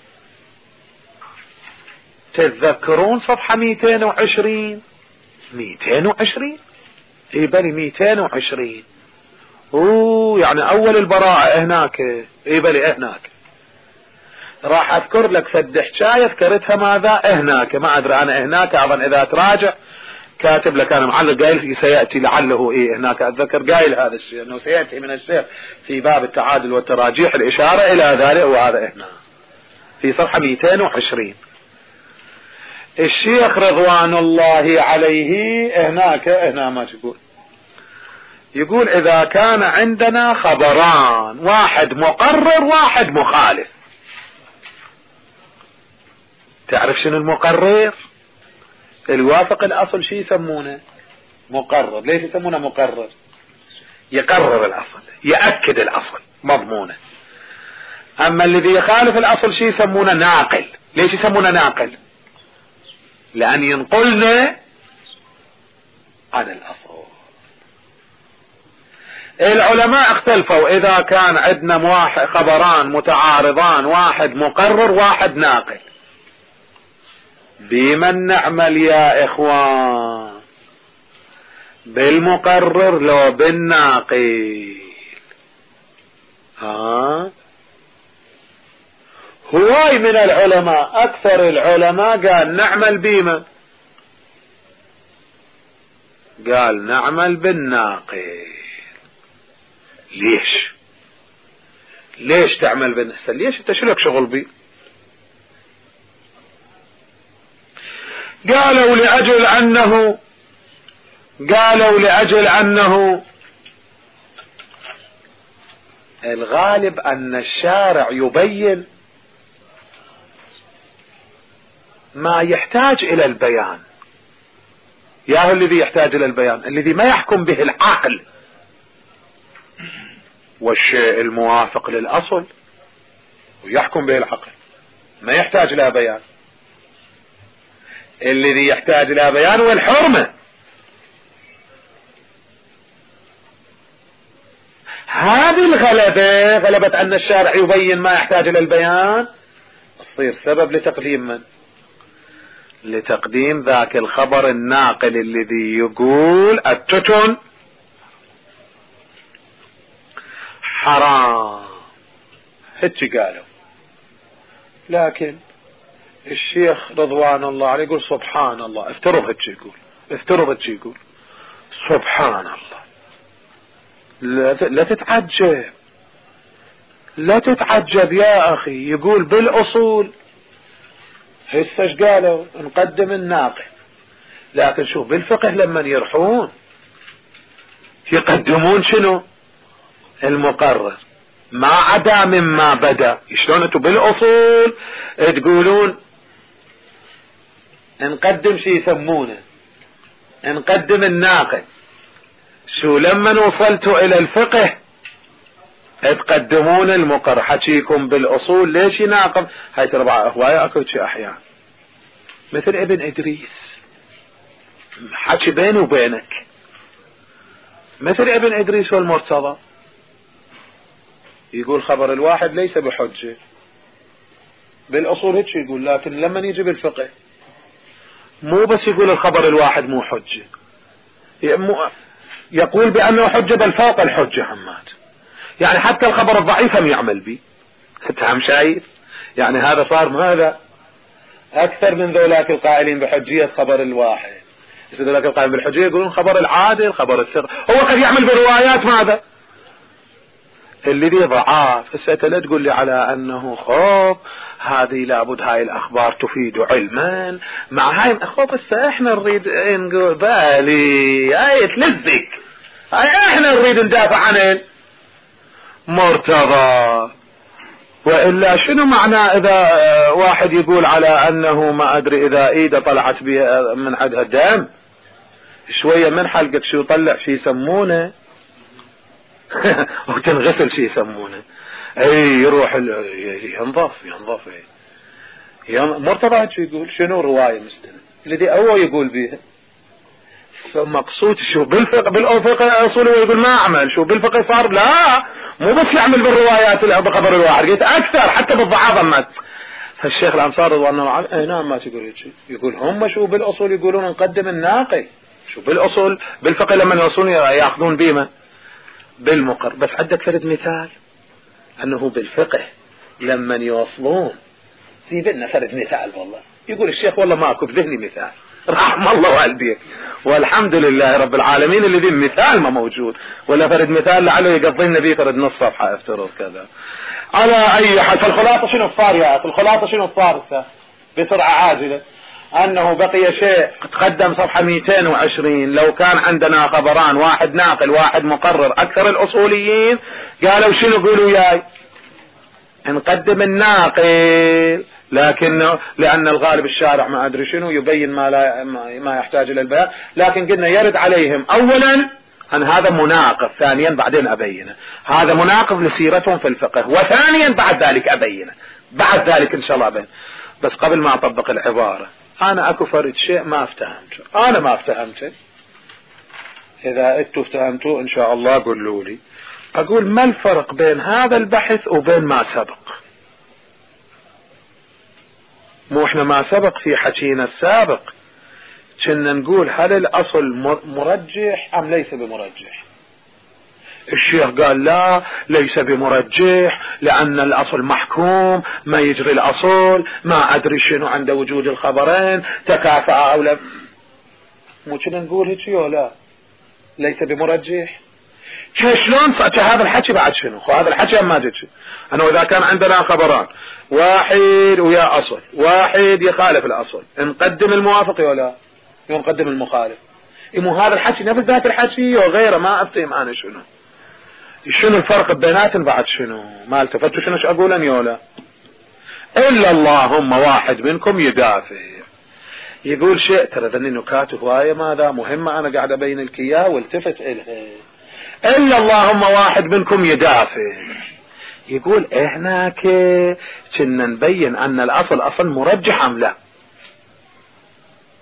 تتذكرون صفحة مئتين وعشرين؟ مئتين وعشرين اي بلي مئتين وعشرين اوه يعني اول البراءة هناك، اي بلي هناك راح اذكر لك فد حكاية ذكرتها ماذا هناك، ما ادري انا هناك اظن اذا تراجع كاتب لك انا معلق قايل سيأتي لعله ايه هناك، اتذكر قايل هذا الشيء انه سيأتي من الشيخ في باب التعادل والتراجيح الاشارة الى ذلك، وهذا هنا في صفحة مئتين وعشرين. الشيخ رضوان الله عليه هناك هنا ما تقول، يقول اذا كان عندنا خبران واحد مقرر واحد مخالف، تعرف شنو المقرر؟ الوافق الاصل شي يسمونه مقرر. ليش يسمونه مقرر؟ يقرر الاصل، يأكد الاصل مضمونه. اما الذي يخالف الاصل شي يسمونه ناقل. ليش يسمونه ناقل؟ لان ينقلنا عن الاصل. العلماء اختلفوا اذا كان عندنا خبران متعارضان واحد مقرر واحد ناقل، بمن نعمل يا اخوان؟ بالمقرر لو بالناقل؟ ها هواي من العلماء اكثر العلماء قال نعمل بمن؟ قال نعمل بالناقل. ليش ليش تعمل بالناقل؟ ليش انت شلك شغل بي؟ قالوا لأجل أنه قالوا لأجل أنه الغالب أن الشارع يبين ما يحتاج إلى البيان. ياهو الذي يحتاج إلى البيان الذي ما يحكم به العقل، والشيء الموافق للأصل ويحكم به العقل ما يحتاج إلى بيان. الذي يحتاج الى بيان والحرمة. هذه الغلبة، غلبة ان الشارع يبين ما يحتاج الى البيان، تصير سبب لتقديم من؟ لتقديم ذاك الخبر الناقل الذي يقول التتن حرام، هيك قالوا. لكن الشيخ رضوان الله عليه يقول سبحان الله، افترض هيك يقول، افترض هيك يقول سبحان الله. لا, لا تتعجب، لا تتعجب يا اخي. يقول بالاصول هسه ايش قالوا؟ نقدم الناقل. لكن شوف بالفقه لما يرحون يقدمون شنو؟ المقرر ما عدا مما بدا. شلون انتم بالاصول تقولون نقدم شي يسمونه نقدم الناقل، شو لما وصلتوا الى الفقه تقدمون المقرر؟ حكيكم بالاصول ليش يناقض؟ هاي ترى هواية اكو شي احيان مثل ابن ادريس حكي بيني وبينك، مثل ابن ادريس والمرتضى، يقول خبر الواحد ليس بحجة بالاصول هيك يقول، لكن لما يجي بالفقه مو بس يقول الخبر الواحد مو حجة، يقول بانه حجة بل فوق الحجة حماد. يعني حتى الخبر الضعيف هم يعمل به. انت هم شايف؟ يعني هذا صار ماذا اكثر من ذولاك القائلين بحجية خبر الواحد. ذولاك القائلين بالحجية يقولون خبر العادل، خبر الثقة. هو قد يعمل بروايات ماذا الذي ضعاف. هسه لا تقول لي على انه خوف هذه لابد هاي الاخبار تفيد علما مع هاي خوف. هسه احنا نريد نقول بالي هاي تلزك، هاي احنا نريد ندافع عن المرتضى. وإلا شنو معنى إذا واحد يقول على أنه ما أدري إذا إيده طلعت بها من عدها دم شوية من حلقة شو طلع شي يسمونه وتنغسل شي يسمونه، أي يروح ينظف ينظف ين... مرتضى شو يقول؟ شنو رواية مستند الذي هو يقول بيها؟ فمقصود شو بالفقه بالفقه اصوله يقول ما اعمل شو بالفقه صار لا مو بس يعمل بالروايات اللي بخبر الواحد، قلت اكثر حتى بالضعاف. ما فالشيخ الانصاري رضي الله عنه اي نعم ما تقول هيك، يقول هم شو بالاصول يقولون نقدم الناقل، شو بالاصول بالفقه لما يوصلون ياخذون بيمه بالمقر. بس عندك فرد مثال انه بالفقه لما يوصلون جيب لنا فرد مثال. والله يقول الشيخ والله ماكو بذهني مثال، رحم الله والديك والحمد لله رب العالمين الذي مثال ما موجود ولا فرد مثال لعله يقضينا به فرد نص صفحة افترض كذا. على اي حال فالخلاصة شنو صار يا اخي؟ الخلاصة شنو صار بسرعة عاجلة؟ انه بقي شيء تقدم صفحة مئتين وعشرين. لو كان عندنا خبران واحد ناقل واحد مقرر اكثر الاصوليين قالوا شنو قولوا ياي نقدم الناقل، لكن لأن الغالب الشارع ما أدري شنو يبين ما لا ما يحتاج إلى البيان. لكن قلنا يرد عليهم أولا أن هذا مناقض، ثانيا بعدين أبينه هذا مناقض لسيرتهم في الفقه، وثانيا بعد ذلك أبينه بعد ذلك إن شاء الله أبين. بس قبل ما أطبق العبارة أنا أكو فرد شيء ما افتهمته، أنا ما افتهمته، إذا أنتوا افتهمتوا إن شاء الله قولوا لي. أقول ما الفرق بين هذا البحث وبين ما سبق؟ مو احنا ما سبق في حكينا السابق كنا نقول هل الاصل مرجح ام ليس بمرجح؟ الشيخ قال لا ليس بمرجح لان الاصل محكوم ما يجري الاصل ما ادري شنو عند وجود الخبرين تكافأ او لا. مو كنا نقول هيك ولا ليس بمرجح؟ شلون هذا الحكي بعد شنو؟ هذا الحكي ما جد شنو؟ انه اذا كان عندنا خبران واحد ويا اصل واحد يخالف الاصل نقدم الموافق ولا نقدم المخالف؟ مو هذا الحكي نفس ذات الحكي وغيره ما افهم انا شنو شنو الفرق بيناتهم بعد شنو؟ ما التفتوا شنو اقول اني ولا الا اللهم واحد منكم يدافع يقول شيء ترى ذني نكات هوايه ماذا مهمه انا قاعد ابين لك اياه والتفت الها. إلا اللهم واحد منكم يدافع يقول هناك كنا نبين أن الأصل أصل مرجح أم لا.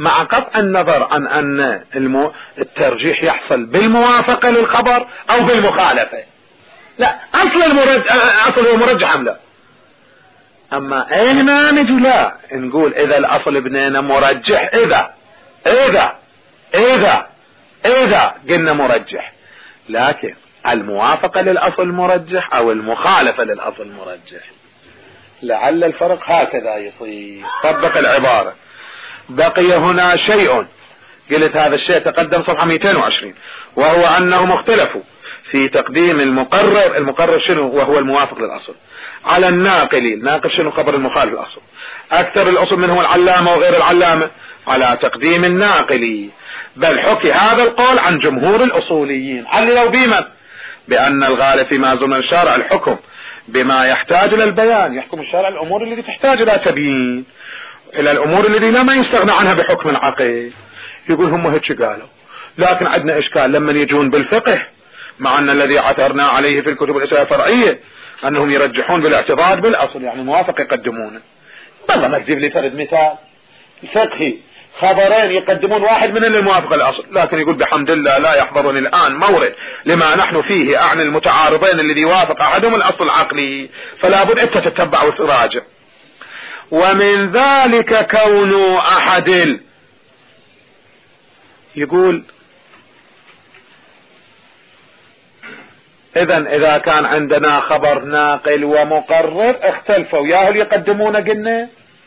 مع قطع النظر عن أن الترجيح يحصل بالموافقة للخبر أو بالمخالفة. لا، أصل المرجح أصل هو مرجح أم لا. أما هنا نجي لا نقول إذا الأصل بنينا مرجح إذا إذا إذا إذا قلنا مرجح، لكن الموافقة للأصل مرجح أو المخالفة للأصل مرجح. لعل الفرق هكذا يصير. طبق العبارة. بقي هنا شيء، قلت هذا الشيء تقدم صفحة مئتين وعشرين، وهو أنهم اختلفوا في تقديم المقرر. المقرر شنو؟ وهو الموافق للأصل على الناقل. الناقل شنو؟ خبر المخالف للأصل. أكثر الأصل منه العلامة وغير العلامة على تقديم الناقل، بل حكي هذا القول عن جمهور الأصوليين. عللوا بما بأن الغالب فيما ظن الشارع الحكم بما يحتاج إلى البيان. يحكم الشارع الأمور التي تحتاج إلى تبيين، إلى الأمور التي لا ما يستغنى عنها بحكم العقل. يقول هم هيك قالوا، لكن عندنا إشكال لما يجون بالفقه، مع أن الذي عثرنا عليه في الكتب الأصولية الفرعية أنهم يرجحون بالاعتضاد بالأصل، يعني موافق يقدمونه. والله ما تجيب لي فرد مثال فقهي خبرين يقدمون واحد من الموافق للأصل، لكن يقول بحمد الله لا يحضرني الآن مورد لما نحن فيه أعني المتعارضين الذي يوافق أحدهم الأصل العقلي، فلا بد أنت تتبع وتراجع. ومن ذلك كون أحد ال... يقول إذن إذا كان عندنا خبر ناقل ومقرر اختلفوا، يا هل يقدمون قلنا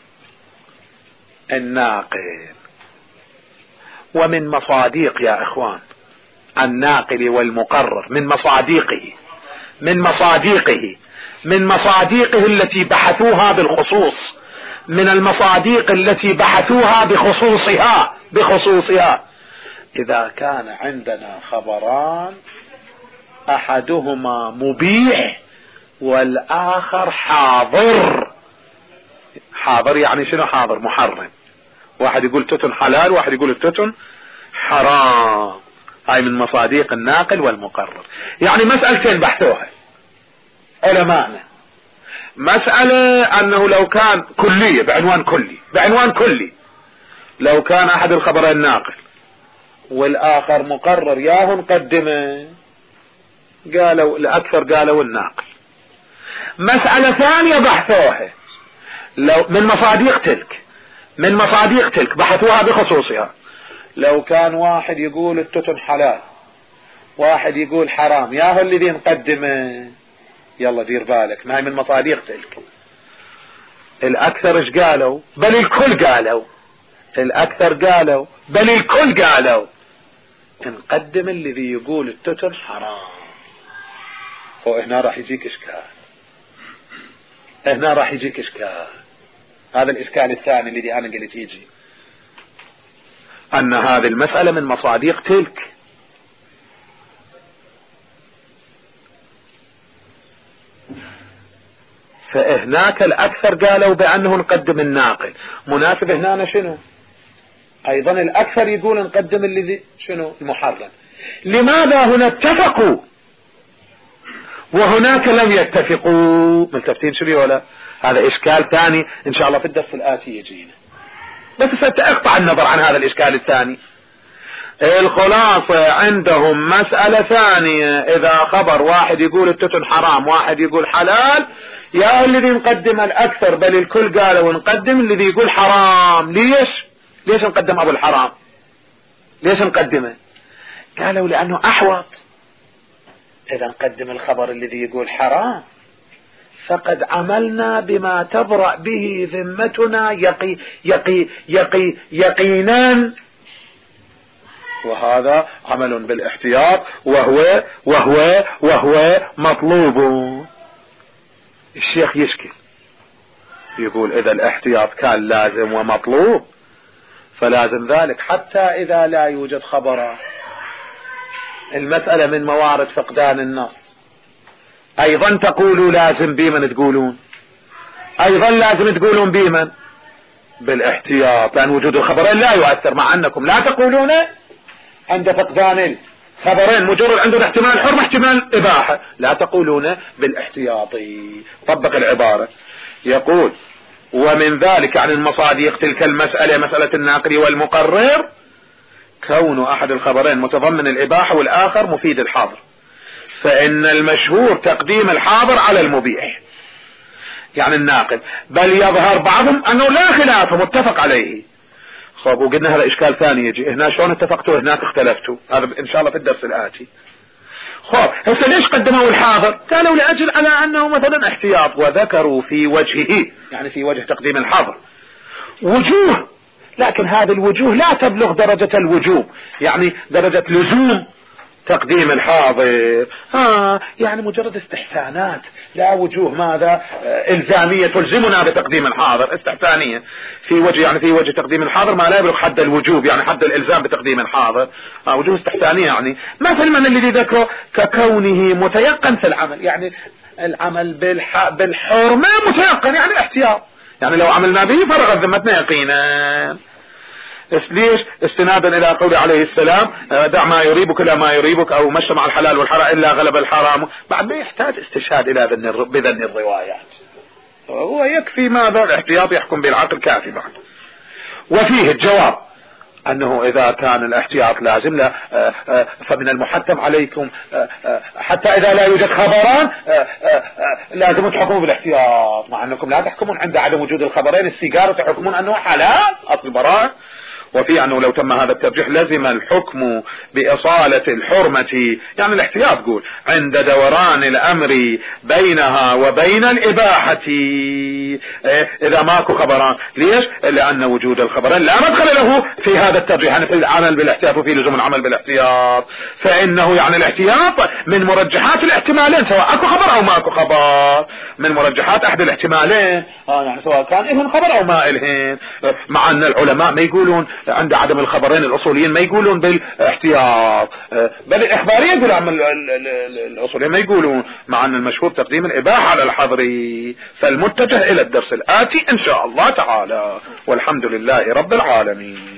الناقل. ومن مصاديق يا إخوان الناقل والمقرر، من مصاديقه من مصاديقه من مصاديقه التي بحثوها بالخصوص، من المصاديق التي بحثوها بخصوصها بخصوصها إذا كان عندنا خبران أحدهما مبيح والآخر حاضر. حاضر يعني شنو؟ حاضر محرم. واحد يقول تتن حلال، واحد يقول التتن حرام. هاي من مصاديق الناقل والمقرر. يعني مسألتين بحثوها علماءنا. مسألة أنه لو كان كلية بعنوان كلي بعنوان كلي لو كان أحد الخبرين ناقل والآخر مقرر، ياهو نقدمه. قالوا الأكثر قالوا الناقل. مسألة ثانية بحثوها لو من مصاديق تلك من مصاديق تلك بحثوها بخصوصها. لو كان واحد يقول التتن حلال، واحد يقول حرام، ياهو الذي نقدمه. يلا دير بالك، ما هي من مصاديق تلك. الأكثر ايش قالوا؟ بل الكل قالوا. الأكثر قالوا بل الكل قالوا نقدم الذي يقول التتن حرام. وهنا راح يجيك إشكال، هنا راح يجيك إشكال. هذا الإشكال الثاني الذي أنا قلت يجي، أن هذه المسألة من مصاديق تلك. فهناك الأكثر قالوا بأنه نقدم الناقل. مناسب هنا شنو؟ أيضا الأكثر يقول نقدم الذي شنو؟ المحرم. لماذا هنا اتفقوا وهناك لم يتفقوا؟ ملتفتين شبيه ولا؟ هذا إشكال ثاني إن شاء الله في الدرس الآتي يجينا، بس سأقطع النظر عن هذا الإشكال الثاني. الخلاصة عندهم مسألة ثانية، إذا خبر واحد يقول التتن حرام واحد يقول حلال، يا الذي نقدم الأكثر بل الكل قالوا ونقدم الذي يقول حرام. ليش؟ ليش نقدم أبو الحرام؟ ليش نقدمه؟ قالوا لأنه أحوط. إذا نقدم الخبر الذي يقول حرام فقد عملنا بما تبرأ به ذمتنا يقي يقي يقي يقينا، وهذا عمل بالاحتياط وهو وهو وهو مطلوب. الشيخ يشكي يقول إذا الاحتياط كان لازم ومطلوب فلازم ذلك حتى إذا لا يوجد خبر. المسألة من موارد فقدان النص. أيضا تقولوا لازم بمن تقولون؟ أيضا لازم تقولون بمن؟ بالاحتياط، لأن وجود الخبرين لا يؤثر، مع أنكم لا تقولون عند فقدان الخبرين مجرد عندنا احتمال حرمة احتمال إباحة، لا تقولون بالاحتياطي. طبق العبارة. يقول ومن ذلك يعني المصادق تلك المسألة مسألة الناقل والمقرر كون احد الخبرين متضمن الاباحة والاخر مفيد الحاضر، فان المشهور تقديم الحاضر على المبيح يعني الناقل، بل يظهر بعضهم انه لا خلاف متفق عليه. خب وقلنا هذا اشكال ثاني يجي هنا، شلون اتفقتوا هناك اختلفتوا؟ هذا ان شاء الله في الدرس الاتي. خب هسه ليش قدموا الحاضر؟ قالوا لاجل على انه مثلا احتياط، وذكروا في وجهه يعني في وجه تقديم الحاضر وجوه، لكن هذه الوجوه لا تبلغ درجة الوجوب، يعني درجة لزوم تقديم الحاضر، ها يعني مجرد استحسانات، لا وجوه ماذا الزامية تلزمنا بتقديم الحاضر، استحسانية في وجه يعني في وجه تقديم الحاضر ما لا يبلغ حد الوجوب يعني حد الالزام بتقديم الحاضر، ها وجوه استحسانية يعني مثل من الذي ذكره ككونه متيقن في العمل، يعني العمل بالح... بالحرمة متيقن يعني الاحتياط، يعني لو عملنا به فرغت ذمتنا يقينا. ليش؟ استنادا الى قول عليه السلام دع ما يريبك لا ما يريبك، او مشى مع الحلال والحرام الا غلب الحرام. بعد ما يحتاج استشهاد الى بذن الروايات، هو يكفي ماذا الاحتياط يحكم بالعقل كافي بعد. وفيه الجواب انه اذا كان الاحتياط لازم لا فمن المحتم عليكم حتى اذا لا يوجد خبران لازم تحكموا بالاحتياط، مع انكم لا تحكمون عند عدم وجود الخبرين السيجار تحكمون انه حلال اصل براء. وفي انه لو تم هذا الترجيح لزم الحكم باصالة الحرمة يعني الاحتياط قول عند دوران الامر بينها وبين الاباحة اذا ماكو خبران. ليش؟ لان وجود الخبرين لا مدخل له في هذا الترجيح، يعني في العمل بالاحتياط وفي لزوم العمل بالاحتياط، فانه يعني الاحتياط من مرجحات الاحتمالين سواء اكو خبر او ماكو خبر، من مرجحات احد الاحتمالين اه يعني سواء كان إلهن خبر او ما إلهن، مع ان العلماء ما يقولون عند عدم الخبرين الاصوليين ما يقولون بالاحتياط، بل الاخباريين يقولون عن الاصوليين ما يقولون، مع ان المشهور تقديم الاباحة على الحظري. فالمتجه الى الدرس الاتي ان شاء الله تعالى، والحمد لله رب العالمين.